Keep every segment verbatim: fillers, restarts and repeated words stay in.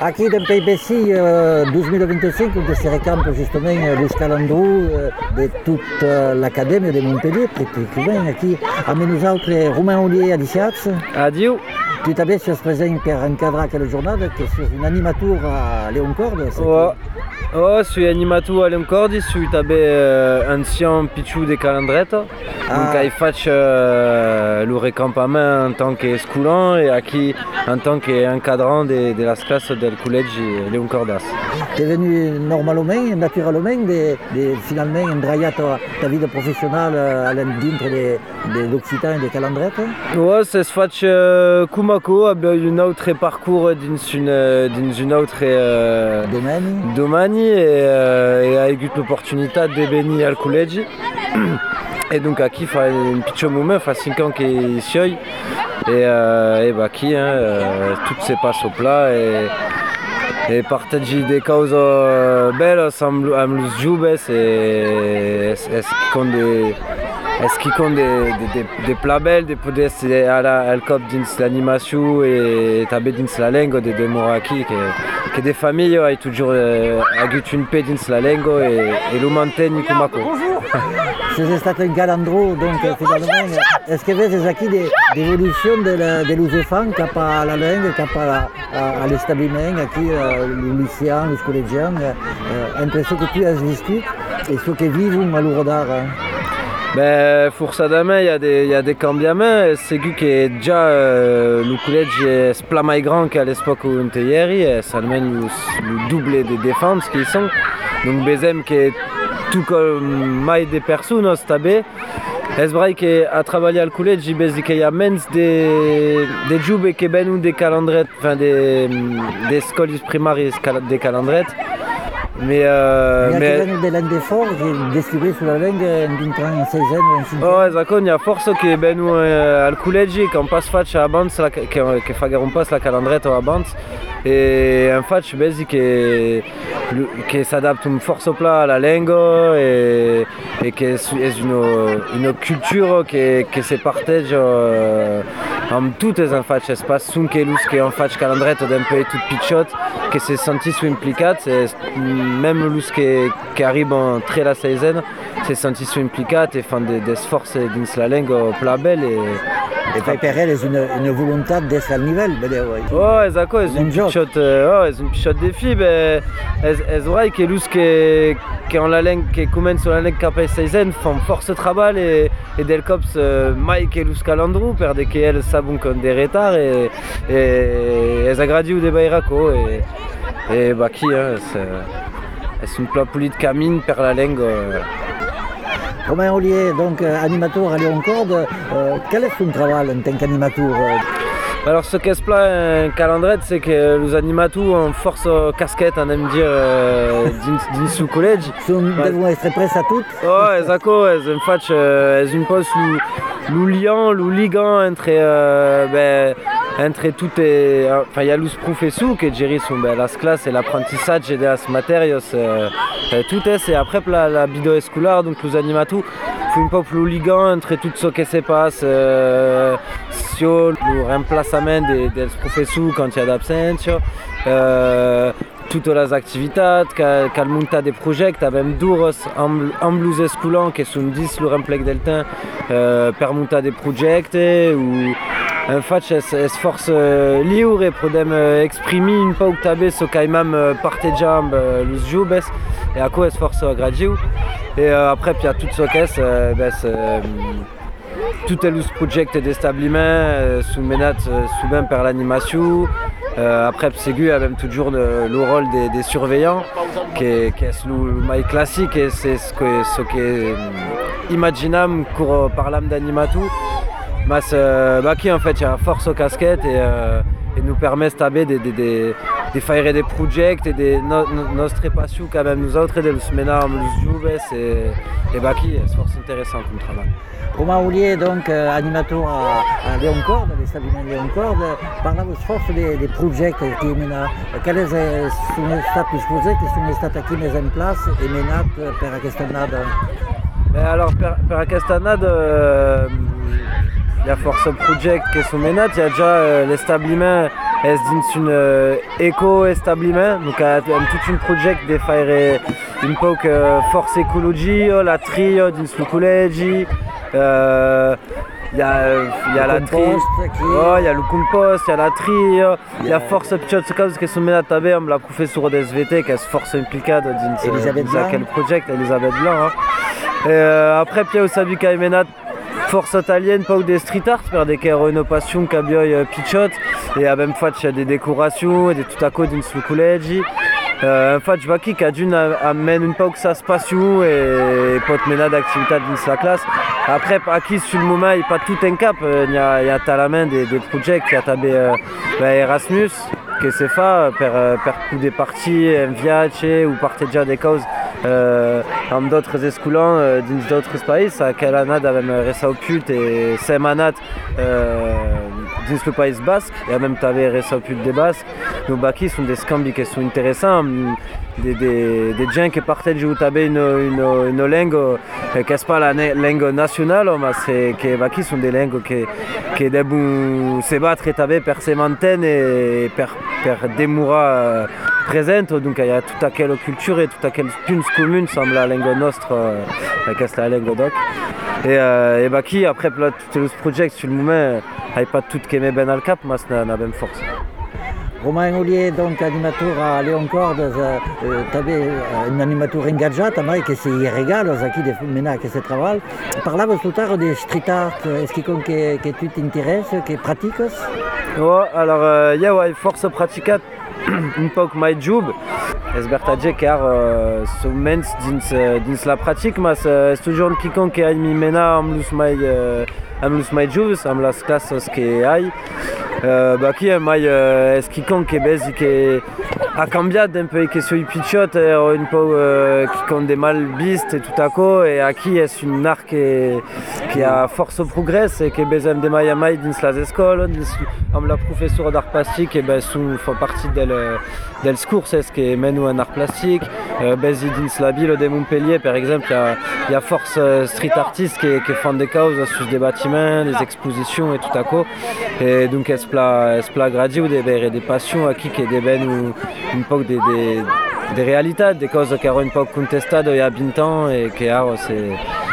Aquí d'un Pays Bessi, eh, duemilavinticinc, on se recampe justement Luz Calandru eh, de toute l'Acadèmia de Montpellier, pràcticament. Aquí amb nosaltres Romain Ollier Aliciats. Adiu. Tu també si es present per encadrar aquella jornada, que és un animator a Leoncord. Oh, oh, suis animator a Leoncord, suis també uh, ancien pitchou de Calandreta. Ah. Donc je fais uh, le recampament en tant qu'escoulant et aquí en tant qu'encadrant de, de la classe del collège Leoncordas. Tu es venu normalement, naturellement, de, de finalement embraiar ta, ta vida professional uh, dintre de, de l'Occitan i de Calandreta? Ouais, c'est faig uh, Kumako, amb un autre parcours dins une, dins un autre uh, domani, domani et, uh, et a hagut l'opportunitat de venir al col·legi. Et donc aquí fa un pitjor moment, fa cinq ans que hi soy et, uh, et bah, aquí hein, uh, tout se passe au plat et e partegi de causa belas amb, amb los joves e es, es con de es qui con de, de, de, de pla bel de poder ser ara al cop dins l'animació e també dins la llengua de demorar aquí que, que de família ha toujours eh, hagut un pe dins la llengua e, e lo manteni com a co. Si has estat en Calandru, donc finalement, est-ce que ves aquí de, d'evolució de, de l'usefant cap a la llengua, cap a, a, a l'establiment, aquí, els lycéens, els col·legians, eh, entre ce que tu has viscut et ce que vivent à l'Ourodar? Ben, forçadament, il y a des, il y a des canviaments. C'est que déjà euh, le collège est plus mai grand qu'à l'époque où on était hier. Ça amène le, le double des défenses qui sont. Donc, bezem que tout comme mai des personnes, c'est bé. C'est vrai qu'à travailler au collège, j'ai besoin qu'il y a moins des des jobs qui viennent des calendrettes, enfin des des écoles primaires des calendrettes. Mais euh, il y a mais... des langues d'effort qui sont distribuées sur la langue en seizième ou en cinquième. Oh, exactement, il y a force qui viennent euh, au collège quand passe fatch à Abans, qui font pas la calendrette à Abans. Et un fatch basique qui, qui s'adapte une force au plat à la langue et, et qui est une, une culture qui, qui se partage euh, en toutes les fatch espaces. Sun que lus qui en fatch calendrette d'un peu tout pitchot, qui se sentit implicat. Même lus qui, qui arrive en très la saison, se sentit implicat et font des, des forces dans la langue au plat belle. Et, Et per ell és una, una voluntat d'estar al nivell, vedeu? Oh, exacte, és un pitjot, oh, és un pitjot défi, mais és, és vrai que l'ús que, que en la langue, que comença la langue cap a seizen, fan força treball e, e del cops mai que l'ús Calandru, per de que ells sabun con de retard e, e és agradiu de bairaco e, e bah, aquí, hein, és, és un pla polit camin per la langue. Romain Ollier, donc animateur à Leoncord, euh, quel est ton travail en tant qu'animateur? Alors ce qu'est plat en calendrette, c'est que les animateurs ont force casquette, on aime dire, euh, dins sous collège. Ils devront être prêts à tout. Oh, exactement, c'est en fait, c'est une pose le lien, le ligand entre euh, ben, entre tout et enfin il y a l'us professeur qui gère son ben, la classe et l'apprentissage de las matériaux euh, tout est et après la, la vidéo scolaire donc les animateurs font un peu le ligand entre tout ce qui se passe euh, sur le remplacement des, des professeurs quand il y a d'absence euh, toutes les activités, qu'elle monte des projets, même durs en blues scolaires qui sont dix le remplec del temps euh, per monter des projets ou en fait es force liure pour exprimer un peu tabé ce qu'elle même partager les jobs et à quoi es force gradio et euh, après puis il y a tout ce qu'est euh, ben, tout est le projet d'établissement euh, sous menace euh, souvent par l'animation. Euh, après Psegu a même toujours le, le rôle des, des surveillants qui est, qui est le mail classique et c'est ce que ce qui est imaginable pour parler d'animateur. Mais euh, bah, qui en fait il y a force aux casquettes et, euh, et nous permet de, de, de, de, de faire des projets et de no, no, notre passion quand même nous autres de nous mener à nous jouer et, et bah, qui est force intéressant comme travail. Romain Ollier, donc euh, animateur à, à Leoncord, à l'establiment Leoncord, parla force des, des projets qui mena. Quels sont les projets qui sont stati mis en place et menés per aquesta annada? Ben alors per, per aquesta annada, euh, il y a force projets qui sont menés. Il y a déjà euh, l'établissement es dins une uh, eco-establiment, donc a toute une project de faire un peu uh, force écologie, la tri dins le collège. Uh, Il y a, il y a la tri, oh, il y a le compost, il y a la tri, il y a force petites choses qui sont menées à taber, la professeure des S V T qui est force impliquée dans quel projet, Elisabeth Blanc. Hein. Et, euh, après, puis il y a aussi qui a mené force italienne, pas des street art, per des rénovations qui a bien pichot, et à même fois il y a des décorations, et des tout à côté dans le collège. Euh, en fait, je vois qui a dû amener une peu que ça se passe et pas de mener d'activité dans la classe. Après, à qui sur le moment, il n'y a pas tout un cap. Il y a, il y a à la main des, des projets qui a tabé euh, Erasmus, que c'est fait, per, per coup des parties, un viage ou partir déjà des causes euh, en d'autres escoulants, euh, dans d'autres pays. À quelle année avec Ressa au pute et Semanat euh, dans le pays basque, et même t'avais Ressa au pute des basques. Nos baki sont des scambi qui sont intéressants, des, des, des gens qui partent de jouer une, une, une langue qui n'est pas la langue nationale, mais c'est que baki sont des langues qui qui devono se battre et per se mantenere et per, per demoura euh, présente, donc il y a toute quelle culture et toute quelle punce commune semble la langue nostre, euh, questa la langue doc. Et, euh, et baki après tout le projet sur le moment, il n'y a pas tout qui met ben al cap, mais c'est une bonne force. Romain Ollier, donc animateur à Léon Cordes, euh, tu avais un animateur engagé, qui s'y régale, qui maintenant qui se travaille. Parlavo tout à l'heure des street art, est-ce que, que tu t'intéresses, que pratiques? Ouais, alors il euh, y a ouais, force pratique un peu my job. Es bertadje car uh, so mens dins, uh, dins la pratique, mas uh, toujours quiconque ai mi mena am lus mai uh, am lus mai jobs, am las classes que ai. Uh, bah qui mai uh, es quiconque bezi que a cambiat d'un peu que sur pichot er un peu uh, quiconque des mal bist et tout à coup et à qui est une art qui qui a force au progrès et que bezem de mai mai dins las écoles, am la professeure d'art plastique et ben sont font partie del del cours est que mène un art plastique. Euh, Bezi dins la ville de Montpellier, par exemple, il y a, y a force euh, street artistes qui, qui font des causes sur des bâtiments, des expositions et tout à coup. Et donc, est-ce plat gradi ou des, des passions à qui qui des ben ou une peu des, des, des réalités, des causes qui ont une peu contestées il y a vingt ans et qui ont c'est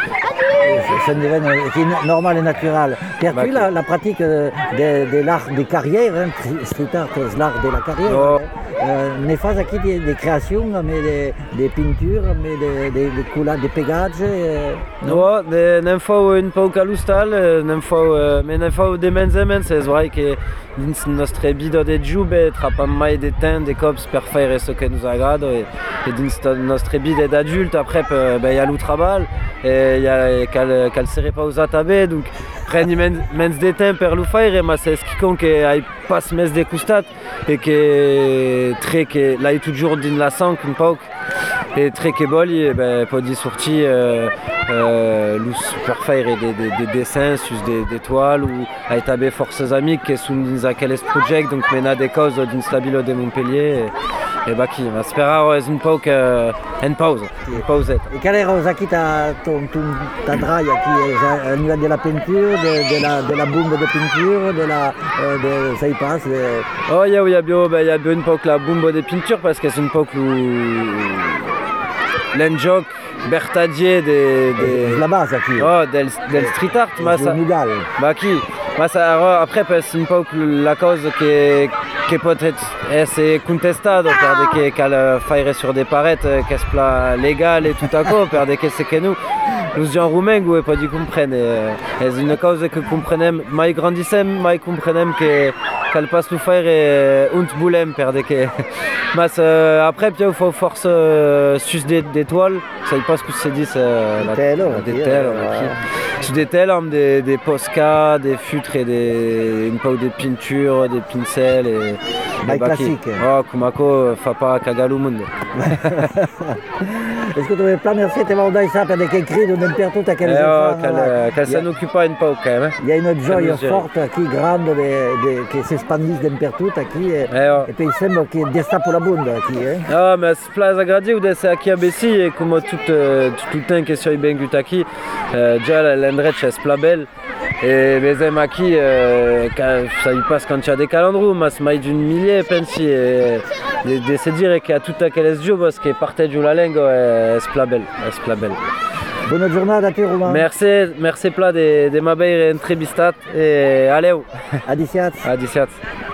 c'est un événement qui est normal et naturel. Per cui la, la pratique de, de l'art de carrière, hein, street art, c'est l'art de la carrière, oh. euh, ne fait ici des, des créations, mais des, des peintures, mais des, des, des couleurs, des pégages. Euh, non, non faut une peu calustal, non faut, mais non faut des mens et mens. C'est vrai que dans notre vida de job, trapam mai des temps, des cops per faire ce qui nous agrade, et, et dans notre vida d'adulte, après, ben il y a le travail, et il y a qu'elle qu'elle serait pas aux atabés, donc prendre mens mens des temps per le faire, mais c'est ce quiconque aille pas mes des costats et que très que là est toujours dans la sang une poque et très que bol et ben pas dit sorti euh, euh, nous per faire des, des, des dessins sur des, des toiles ou à établir forces amies qui sont dans aquel project donc mena des causes dans la ville de Montpellier et, et bah qui va espérer une poque euh, une pause une pausette. Et quelle est Rosa qui ta ton, ton ta draille qui est au niveau de la peinture de, de la de la bombe de peinture de la euh, de ça y passe de... Oh il y a il y a bien il y a bien une poque la bombe de peinture parce que c'est une poque où l'enjoc bertadier des des là-bas ça qui oh del del street art mais ça bah qui mais ça après c'est une poque la cause qui est qui peut-être c'est contestado per de que qu'elle faire sur des parettes qu'est-ce plat légal et tout à coup per de que c'est que nous nous gens roumains ou pas du comprendre c'est une cause que comprenons mai grandissem mai comprenons que qu'elle passe nous faire et und boulem per de que mais euh, après puis il faut force euh, sus des, des toiles ça il passe que c'est dit euh, la telle des telles sur des telles des des posca des feutres et des une peu de peinture des pincels et des classiques oh kumako fa pas cagalo monde. Est-ce que tu avais plein merci te mandai ça per de che credo d'un per tutta quelle qu'elle s'en occupe pas une peu quand même. Il y a une joie forte qui grande de, de qui s'expandisse d'un per tutta qui et, et puis il semble che desta pour la bunda qui hein. Ah mais c'est place agradi ou c'est qui a bessi et comme tout tout le temps que sur ben gutaki déjà endretch es plabel. Et bezem aki, euh, ça y passe quand il y a des calendrous, mas mai d'une millier pensi. Et de, de se dire qu'il y a tout à quel est parce que partait du la langue es plabel, es plabel. Bonne journée à toi, Romain. Merci, merci pla de, de m'avoir entrevistat et allez. Adiciat. Adiciat.